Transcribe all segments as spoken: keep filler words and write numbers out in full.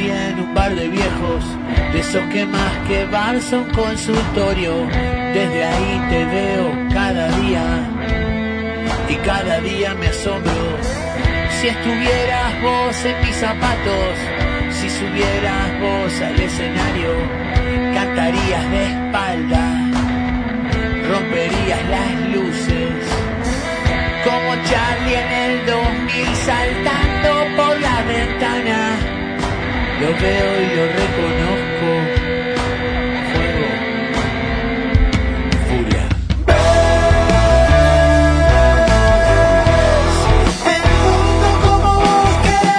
conocí en un bar de viejos, de esos que más que bar son consultorio. Desde ahí te veo cada día y cada día me asombro. Si estuvieras vos en mis zapatos, si subieras vos al escenario, cantarías de espalda, romperías las luces, como Charlie en el dos mil saltando por la ventana. Lo veo y lo reconozco. Fuego, furia. El mundo como vos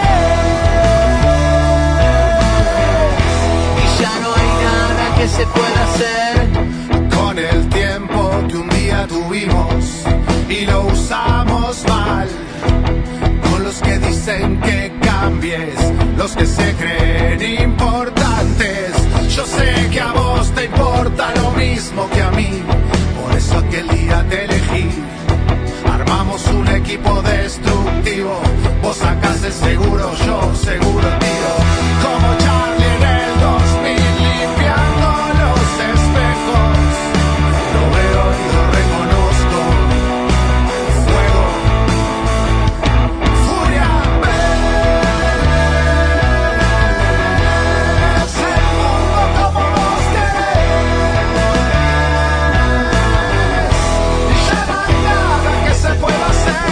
querés, Y ya no hay nada que se pueda hacer con el tiempo que un día tuvimos y lo usamos mal, con los que dicen que cambies, los que se creen importantes. Yo sé que a vos te importa lo mismo que a mí, por eso aquel día te elegí. Armamos un equipo destructivo, vos sacás el seguro, yo seguro el mío. Como Charlie en el dos mil limpiando los espejos, lo veo y lo reconozco. Fuego, furia, ves el mundo como vos querés, y ya no hay nada que se pueda hacer.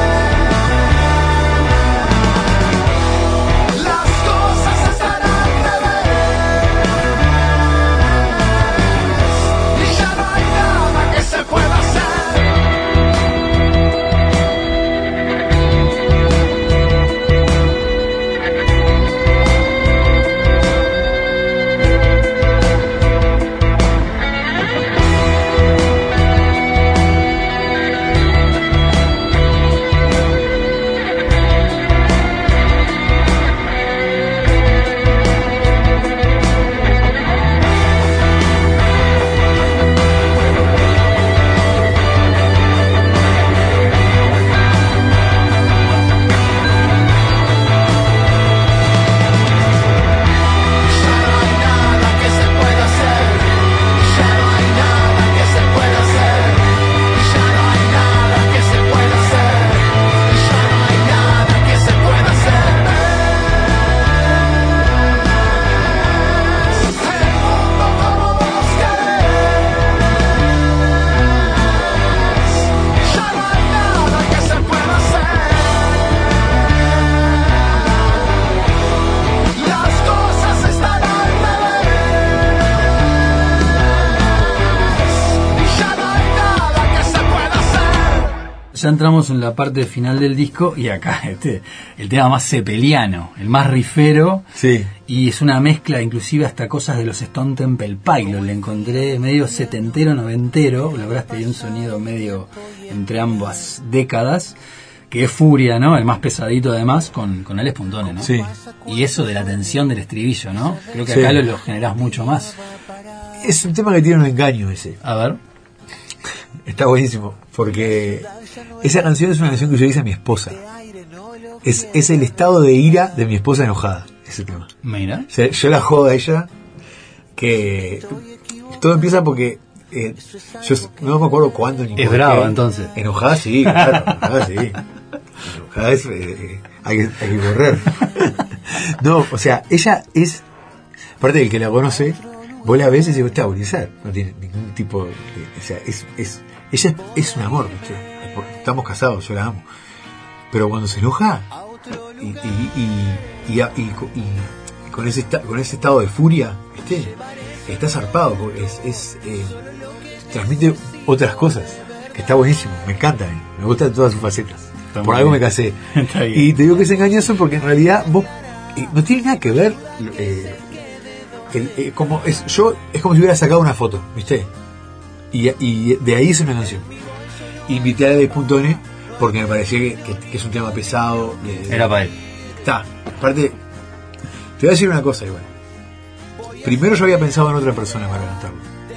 Las cosas están al revés, y ya no hay nada que se pueda hacer. Ya entramos en la parte final del disco y acá este el tema más cepeliano, el más rifero, sí. Y es una mezcla inclusive hasta cosas de los Stone Temple Pilots, le encontré medio setentero, noventero, lograste ahí un sonido medio entre ambas décadas, que es Furia, ¿no? El más pesadito además, con, con Alex Puntone, ¿no? Sí. Y eso de la tensión del estribillo, ¿no? Creo que Sí. acá lo, lo generás mucho más. Es un tema que tiene un engaño ese. A ver. Está buenísimo, porque esa canción es una canción que yo hice a mi esposa. Es, es el estado de ira de mi esposa enojada, ese tema. Mira. O sea, yo la jodo a ella, que todo empieza porque eh, yo no me acuerdo cuándo ni Es por brava, qué. entonces. Enojada sí, claro, enojada sí. Enojada es, eh, hay, que, hay que correr. No, o sea, ella es, aparte del que la conoce, vos la ves y se está agonizar, no tiene ningún tipo de, o sea, es, es, ella es, es un amor, ¿viste? Porque estamos casados, yo la amo, pero cuando se enoja y, y, y, y, y, y, y con ese con ese estado de furia, ¿viste? Está zarpado, porque es, es eh, transmite otras cosas, que está buenísimo, me encanta, eh, me gustan todas sus facetas. Está Por muy algo bien. me casé. Está bien. Y te digo que es engañoso porque en realidad vos eh, no tiene nada que ver eh, el, eh, como es yo es como si hubiera sacado una foto, ¿viste? Y, y de ahí hice una canción. Invité a Alex Puntone porque me parecía que, que, que es un tema pesado. De, Era para él. Está. Aparte, te voy a decir una cosa igual. Primero yo había pensado en otra persona para cantarlo,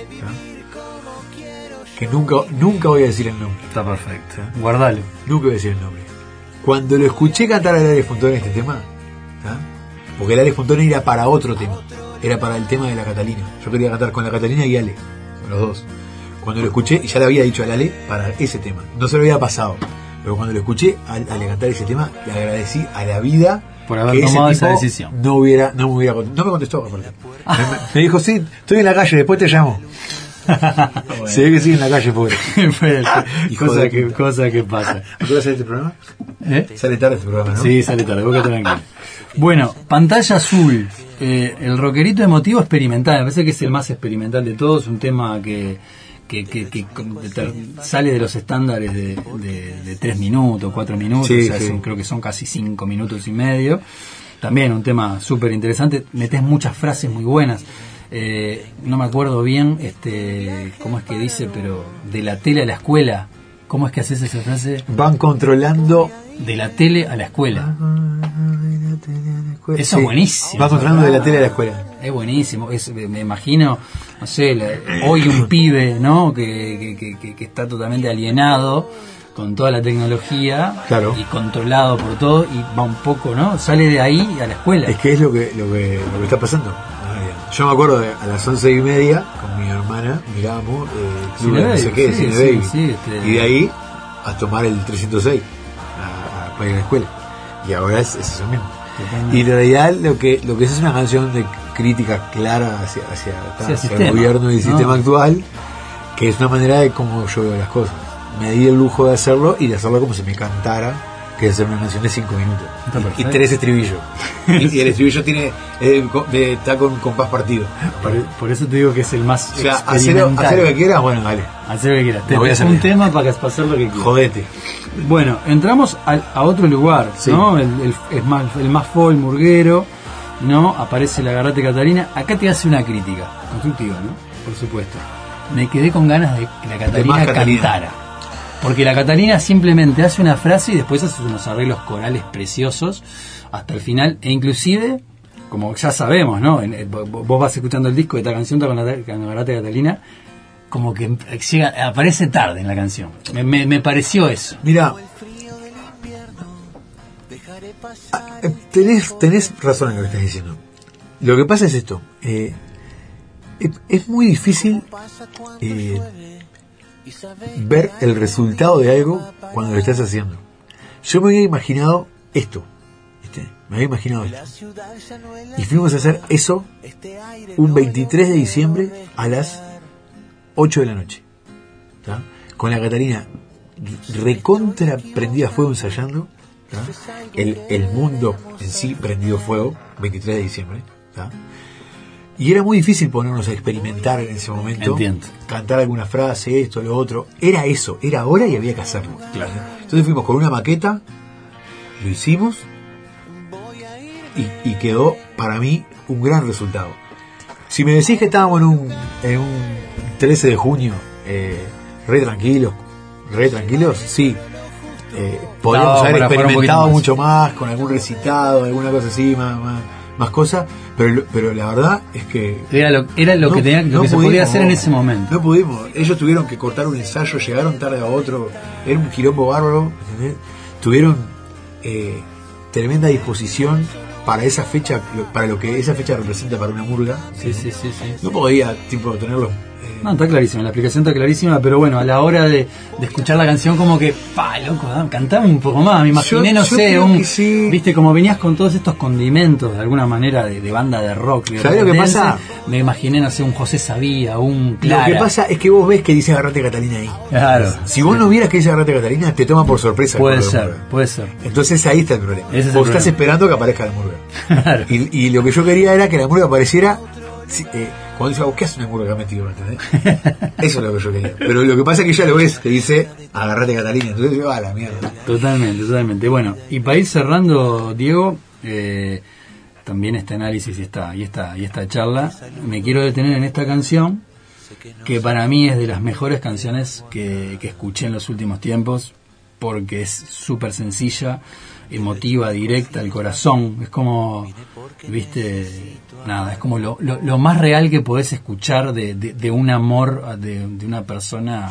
¿tá? Que nunca nunca voy a decir el nombre. Está perfecto. Guardalo. Nunca voy a decir el nombre. Cuando lo escuché cantar a Alex Puntone este tema, ¿tá? porque el Ale Fontone era para otro tema, era para el tema de la Catalina. Yo quería cantar con la Catalina y Ale, con los dos. Cuando lo escuché, y ya le había dicho al Ale para ese tema, no se lo había pasado, pero cuando lo escuché al Ale cantar ese tema, le agradecí a la vida por haber que tomado ese esa tipo decisión. No hubiera, no me hubiera, no me contestó, aparte. me, me dijo, sí, estoy en la calle, después te llamo. Bueno. Se ve que sigue en la calle, pobre. cosa, que, cosa que pasa. ¿A qué hora sale este programa? ¿Eh? Sale tarde este programa, ¿no? Sí, sale tarde, vos que tranquilo. Bueno, Pantalla Azul, eh, el rockerito emotivo experimental, me parece que es el más experimental de todos, un tema que, que, que, que sale de los estándares de, de, de tres minutos, cuatro minutos, sí, o sea, sí. son, creo que son casi cinco minutos y medio. También un tema súper interesante, metés muchas frases muy buenas. Eh, no me acuerdo bien este cómo es que dice, pero de la tele a la escuela, ¿cómo es que haces esa frase? Van controlando de la tele a la escuela. Eso sí. es buenísimo. Van controlando de la tele a la escuela. Es buenísimo. Es, me imagino, no sé, la, hoy un pibe, ¿no? Que, que, que, que está totalmente alienado con toda la tecnología, claro, y controlado por todo, y va un poco, ¿no? Sale de ahí a la escuela. Es que es lo que lo que, lo que está pasando. Yo me acuerdo de a las once y media con mi hermana mirábamos eh, Club de no sé qué, sí, Cine sí, Baby, sí, este... y de ahí a tomar el trescientos seis a, a, para ir a la escuela, y ahora es, es eso mismo. Totalmente. Y en realidad lo que lo que es es una canción de crítica clara hacia hacia, sí, hacia sistema, el gobierno y el ¿no? sistema actual, que es una manera de cómo yo veo las cosas. Me di el lujo de hacerlo y de hacerlo como si me cantara, que es hacer una canción de cinco minutos y, y tres estribillos. y, y el estribillo tiene eh, de, está con compás partido. Por, por eso te digo que es el más, o sea, hacer, hacer lo que quieras, bueno, dale. Hacer lo que quieras. Te voy a hacer un bien. tema para hacer lo que quieras. Jodete. Bueno, entramos a, a otro lugar, sí. ¿no? El, el, el más, el más folk, murguero, ¿no? Aparece la Garrate Catalina. Acá te hace una crítica constructiva, ¿no? Por supuesto. Me quedé con ganas de que la Catalina cantara. Porque la Catalina simplemente hace una frase y después hace unos arreglos corales preciosos hasta el final. E inclusive, como ya sabemos, ¿no? En, en, vos vas escuchando el disco de esta canción con la, con la Garrate Catalina, como que llega, aparece tarde en la canción. Me, me, me pareció eso. Mira, tenés, tenés razón en lo que estás diciendo. Lo que pasa es esto. Eh, es, es muy difícil... Eh, ver el resultado de algo cuando lo estás haciendo. Yo me había imaginado esto, ¿viste? Me había imaginado esto. Y fuimos a hacer eso un veintitrés de diciembre a las ocho de la noche. ¿Tá? Con la Catalina recontra prendida fuego ensayando. ¿Tá? El, el mundo en sí prendido fuego, veintitrés de diciembre. ¿Tá? Y era muy difícil ponernos a experimentar en ese momento. Entiendo. Cantar alguna frase, esto, lo otro. Era eso, era ahora y había que hacerlo. Claro. Entonces fuimos con una maqueta, lo hicimos y, y quedó para mí un gran resultado. Si me decís que estábamos en un, en un trece de junio, eh, re tranquilos, re tranquilos, sí. Eh, podríamos no, haber experimentado más. mucho más, con algún recitado, alguna cosa así, más, más, más cosas. Pero, pero la verdad es que era lo, era lo no, que, tenía, lo no que se pudimos, podía hacer en ese momento. No pudimos. Ellos tuvieron que cortar un ensayo, llegaron tarde a otro. Era un quilombo bárbaro. ¿Entendés? Tuvieron eh, tremenda disposición para esa fecha, para lo que esa fecha representa para una murga. Sí, sí, sí, sí. No podía tipo tenerlo. No, está clarísima, la explicación está clarísima, pero bueno, a la hora de, de escuchar la canción como que, pa, loco, cantame un poco más, me imaginé, yo, no yo sé, un, sí. viste, como venías con todos estos condimentos de alguna manera de, de banda de rock, de ¿sabés lo que pasa? Me imaginé, no sé, un José Sabía, un Clara. Lo que pasa es que vos ves que dice Garrate Catalina ahí. Claro. Si vos sí. no vieras que dice Garrate Catalina, te toma por sorpresa. Puede ser, puede ser. Entonces ahí está el problema. Ese es vos el estás problema. esperando que aparezca la murga. Claro. Y, y lo que yo quería era que la murga apareciera... Eh, cuando dice, ¿qué hace una murga que ha metido? ¿Entendés? Eso es lo que yo quería. Pero lo que pasa es que ya lo ves, que dice, agarrate Catalina. Entonces digo, ah, la mierda. Totalmente, totalmente. Bueno, y para ir cerrando, Diego, eh, también este análisis y esta, y, esta, y esta charla, me quiero detener en esta canción, que para mí es de las mejores canciones que, que escuché en los últimos tiempos, porque es súper sencilla, emotiva, directa, al corazón. Es como, viste, nada, es como lo, lo, lo más real que podés escuchar de, de, de un amor de, de una persona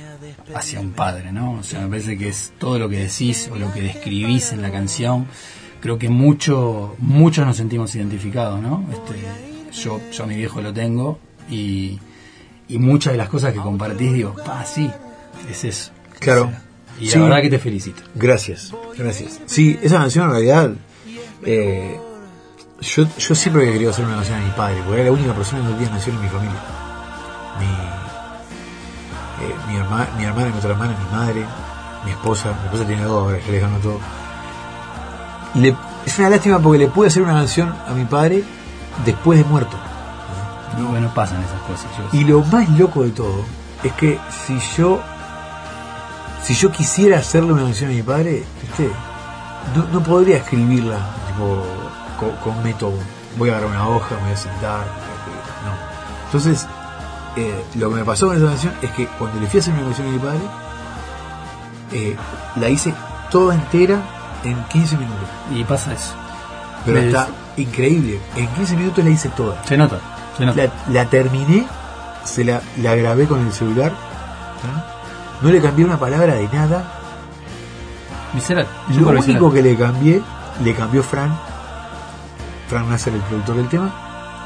hacia un padre, ¿no? O sea, me parece que es todo lo que decís o lo que describís en la canción creo que mucho, muchos nos sentimos identificados, ¿no? Este, yo, yo a mi viejo lo tengo y, y muchas de las cosas que compartís digo, ah, sí, es eso. Claro. O sea, y sí. la verdad que te felicito. Gracias, gracias. Sí, esa canción en realidad, eh, yo, yo siempre había querido hacer una canción a mi padre, porque era la única persona que no tenía canción en mi familia. Mi, eh, mi, herma, mi hermana, mi otra hermana, mi madre, mi esposa, mi esposa tiene dos, ahora ya le ganó todo. Le, es una lástima porque le pude hacer una canción a mi padre después de muerto. No, bueno, pasan esas cosas. Yo y lo más loco de todo es que si yo si yo quisiera hacerle una canción a mi padre, ¿viste? No, no podría escribirla tipo, con, con método. Voy a agarrar una hoja, me voy a sentar. No. Entonces, eh, lo que me pasó con esa canción es que cuando le fui a hacer una canción a mi padre, eh, la hice toda entera en quince minutos. Y pasa eso. Pero Me está des... increíble. En quince minutos la hice toda. Se nota. Se nota. La, la terminé, se la, la grabé con el celular. ¿no? No le cambié una palabra de nada. Visceral. Lo único que le cambié, le cambió Fran. Fran Nasser, el productor del tema.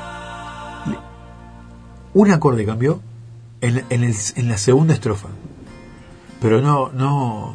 Un acorde cambió en, en, el, en la segunda estrofa. Pero no, no.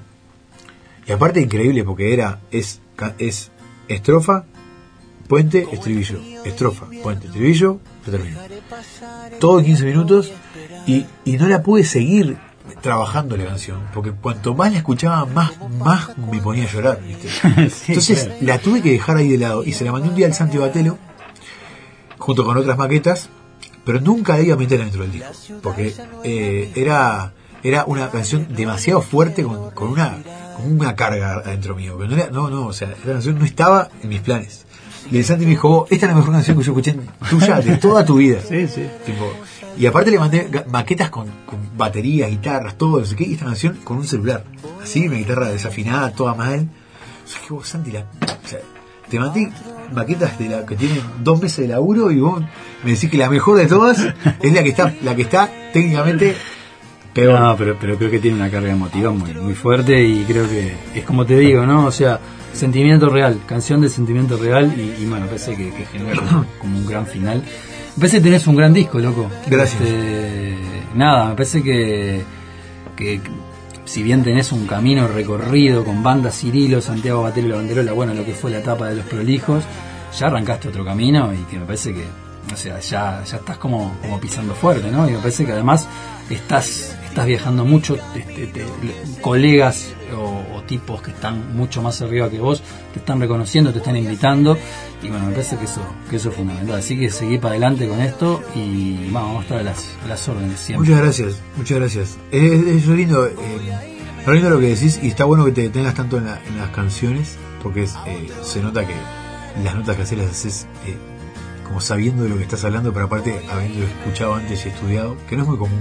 Y aparte increíble porque era, es, es estrofa, puente, estribillo. Estrofa, puente, estribillo, se terminó. Todo quince minutos y, y no la pude seguir trabajando la canción, porque cuanto más la escuchaba, más, más me ponía a llorar, ¿viste? Sí, entonces claro. La tuve que dejar ahí de lado y se la mandé un día al Santi Batelo junto con otras maquetas, pero nunca la iba a meter dentro del disco, porque eh, era era una canción demasiado fuerte con, con una con una carga adentro mío, pero no, era, no, no, o sea, la canción no estaba en mis planes. Y el Santi me dijo, oh, esta es la mejor canción que yo escuché tuya de toda tu vida. Sí, sí. Tipo, y aparte le mandé maquetas con, con baterías, guitarras, todo, no sé qué, y esta canción con un celular. Así, una guitarra desafinada, toda mal. O sea, que vos, Santi, la, o sea, te mandé maquetas de la que tienen dos meses de laburo y vos me decís que la mejor de todas es la que está, la que está técnicamente peor. No, pero, pero creo que tiene una carga emotiva muy, muy fuerte y creo que es como te digo, ¿no? O sea, sentimiento real, canción de sentimiento real y, y bueno, parece que, que genera como, como un gran final. Me parece que tenés un gran disco, loco. Gracias. Este, nada, me parece que, que si bien tenés un camino recorrido con Banda Cirilo, Santiago Batelo y La Banderola, bueno, lo que fue la etapa de Los Prolijos, ya arrancaste otro camino y que me parece que, o sea, ya, ya estás como, como pisando fuerte, ¿no? Y me parece que además estás, estás viajando mucho, este, te, colegas o, o tipos que están mucho más arriba que vos, te están reconociendo, te están invitando y bueno, me parece que eso, que eso es fundamental. Así que seguí para adelante con esto y vamos, vamos a estar a las, a las órdenes siempre. Muchas gracias, muchas gracias. Es, es lindo, eh, es lindo lo que decís y está bueno que te detengas tanto en, la, en las canciones porque es, eh, se nota que las notas que haces las haces eh, como sabiendo de lo que estás hablando, pero aparte habiendo escuchado antes y estudiado, que no es muy común.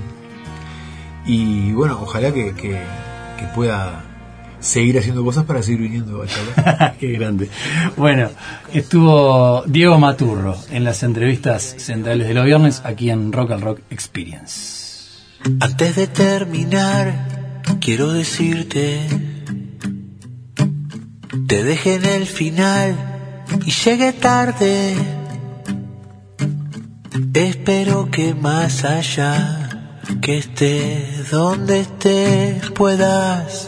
Y bueno, ojalá que, que, que pueda seguir haciendo cosas para seguir viniendo a charlar. Qué grande. Bueno, estuvo Diego Maturro en las entrevistas centrales de los viernes aquí en Rock and Rock Experience. Antes de terminar, quiero decirte, te dejé en el final y llegué tarde. Espero que más allá, que estés donde estés, puedas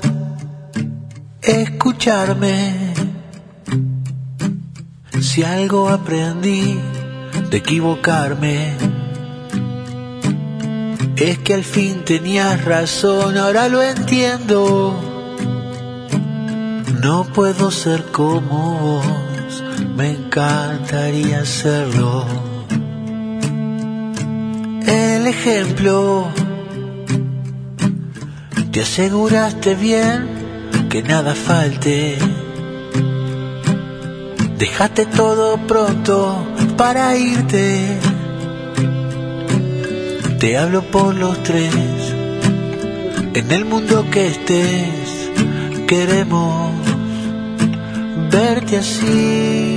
escucharme. Si algo aprendí de equivocarme, es que al fin tenías razón, ahora lo entiendo. No puedo ser como vos, me encantaría serlo. El ejemplo, te aseguraste bien que nada falte. Dejaste todo pronto para irte. Te hablo por los tres. En el mundo que estés, queremos verte así.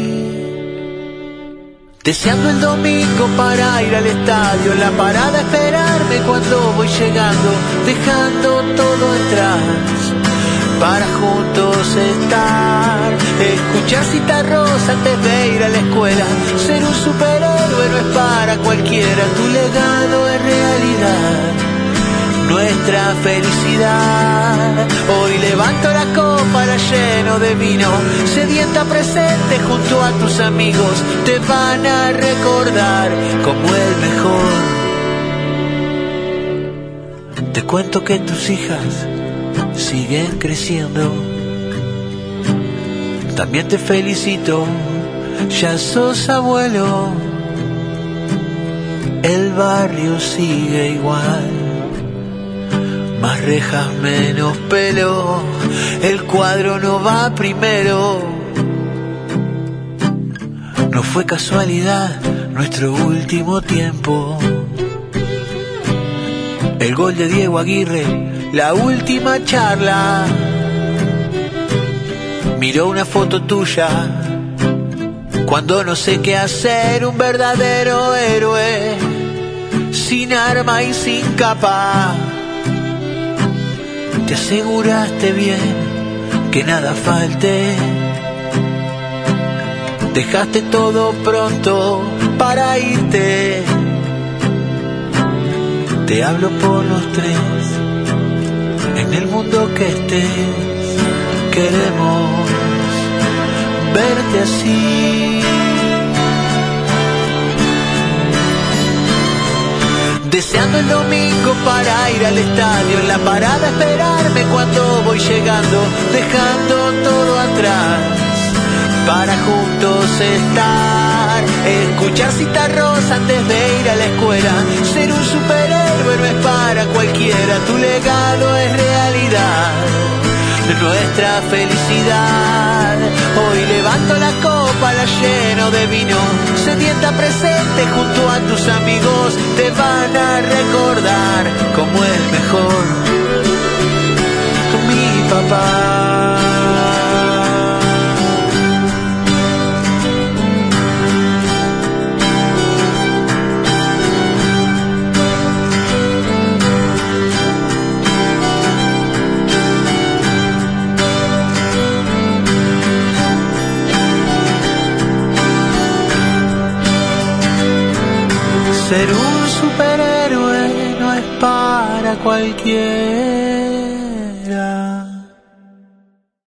Deseando el domingo para ir al estadio, la parada esperarme cuando voy llegando, dejando todo atrás. para juntos estar, escuchar Cita Rosa antes de ir a la escuela. Ser un superhéroe no es para cualquiera, tu legado es realidad, nuestra felicidad. Hoy levanto la copa, la lleno de vino, sedienta presente junto a tus amigos, te van a recordar como el mejor. Te cuento que tus hijas siguen creciendo, también te felicito, ya sos abuelo. El barrio sigue igual, más rejas, menos pelo, el cuadro no va primero. No fue casualidad nuestro último tiempo, el gol de Diego Aguirre, la última charla. Miró una foto tuya cuando no sé qué hacer, un verdadero héroe, sin arma y sin capa. Te aseguraste bien que nada falte, dejaste todo pronto para irte. Te hablo por los tres, en el mundo que estés, queremos verte así. Deseando el domingo para ir al estadio, en la parada esperarme cuando voy llegando, dejando todo atrás, para juntos estar, escuchar Cita Rosa antes de ir a la escuela. Ser un superhéroe no es para cualquiera, tu legado es realidad, nuestra felicidad. Hoy levanto la copa, la lleno de vino, sedienta presente junto a tus amigos, te van a recordar como el mejor, mi papá. Ser un superhéroe no es para cualquiera.